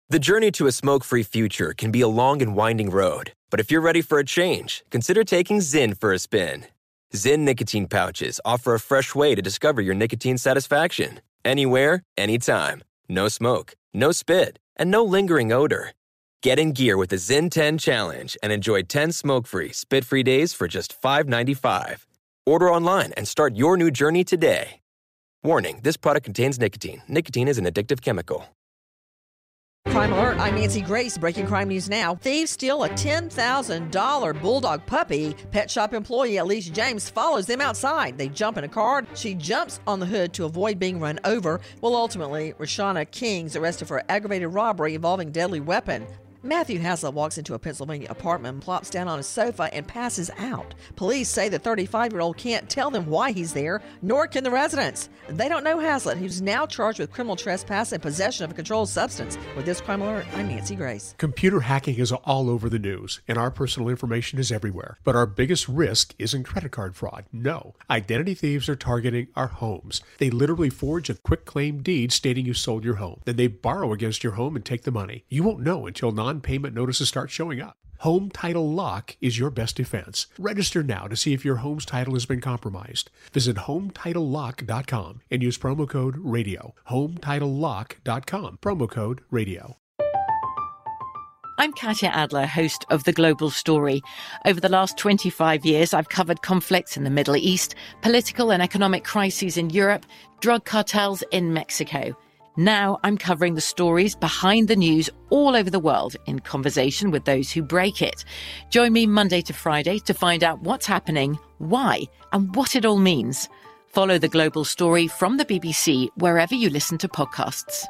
The journey to a smoke-free future can be a long and winding road, but if you're ready for a change, consider taking Zyn for a spin. Zyn nicotine pouches offer a fresh way to discover your nicotine satisfaction. Anywhere, anytime. No smoke, no spit, and no lingering odor. Get in gear with the Zyn 10 Challenge and enjoy 10 smoke-free, spit-free days for just $5.95. Order online and start your new journey today. Warning, this product contains nicotine. Nicotine is an addictive chemical. Crime Alert, I'm Nancy Grace. Breaking crime news now. Thieves steal a $10,000 bulldog puppy. Pet shop employee Elise James follows them outside. They jump in a car. She jumps on the hood to avoid being run over. Well, ultimately, Rashana King's arrested for aggravated robbery involving deadly weapon. Matthew Haslett walks into a Pennsylvania apartment, plops down on a sofa, and passes out. Police say the 35-year-old can't tell them why he's there, nor can the residents. They don't know Haslett, who's now charged with criminal trespass and possession of a controlled substance. With this Crime Alert, I'm Nancy Grace. Computer hacking is all over the news, and our personal information is everywhere. But our biggest risk isn't credit card fraud. No. Identity thieves are targeting our homes. They literally forge a quitclaim deed stating you sold your home. Then they borrow against your home and take the money. You won't know until non-payment notices start showing up. Home Title Lock is your best defense. Register now to see if your home's title has been compromised. Visit HomeTitleLock.com and use promo code RADIO. HomeTitleLock.com, promo code RADIO. I'm Katya Adler, host of The Global Story. Over the last 25 years, I've covered conflicts in the Middle East, political and economic crises in Europe, drug cartels in Mexico. Now I'm covering the stories behind the news all over the world in conversation with those who break it. Join me Monday to Friday to find out what's happening, why, and what it all means. Follow The Global Story from the BBC wherever you listen to podcasts.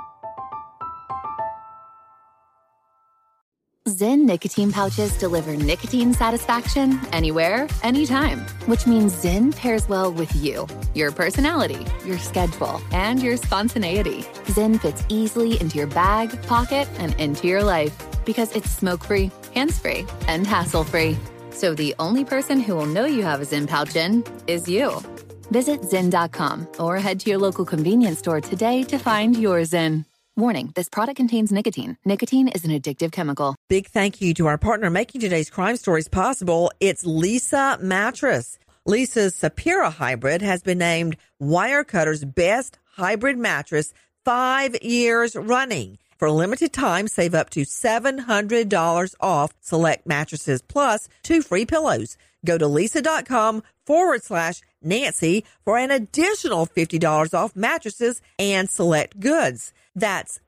Zyn nicotine pouches deliver nicotine satisfaction anywhere, anytime, which means Zyn pairs well with you, your personality, your schedule, and your spontaneity. Zyn fits easily into your bag, pocket, and into your life because it's smoke-free, hands-free, and hassle-free. So the only person who will know you have a Zyn pouch in is you. Visit Zyn.com or head to your local convenience store today to find your Zyn. Warning, this product contains nicotine. Nicotine is an addictive chemical. Big thank you to our partner making today's crime stories possible. It's Leesa Mattress. Leesa's Sapira Hybrid has been named Wirecutter's best hybrid mattress 5 years running. For a limited time, save up to $700 off select mattresses plus 2 free pillows. Go to Leesa.com/Nancy for an additional $50 off mattresses and select goods. That's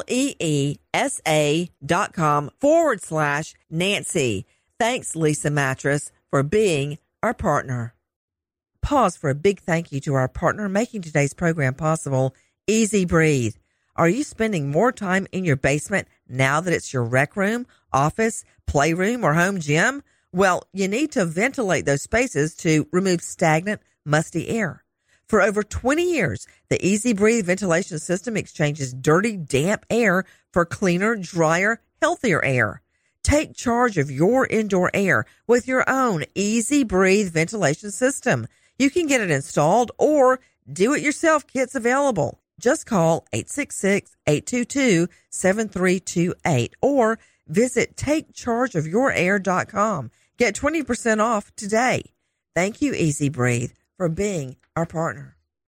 LEESA.com/Nancy. Thanks, Leesa Mattress, for being our partner. Pause for a big thank you to our partner making today's program possible, Easy Breathe. Are you spending more time in your basement now that it's your rec room, office, playroom, or home gym? Well, you need to ventilate those spaces to remove stagnant, musty air. For over 20 years, the Easy Breathe ventilation system exchanges dirty, damp air for cleaner, drier, healthier air. Take charge of your indoor air with your own Easy Breathe ventilation system. You can get it installed or do-it-yourself kits available. Just call 866-822-7328 or visit TakeChargeOfYourAir.com. Get 20% off today. Thank you, Easy Breathe, for being our partner.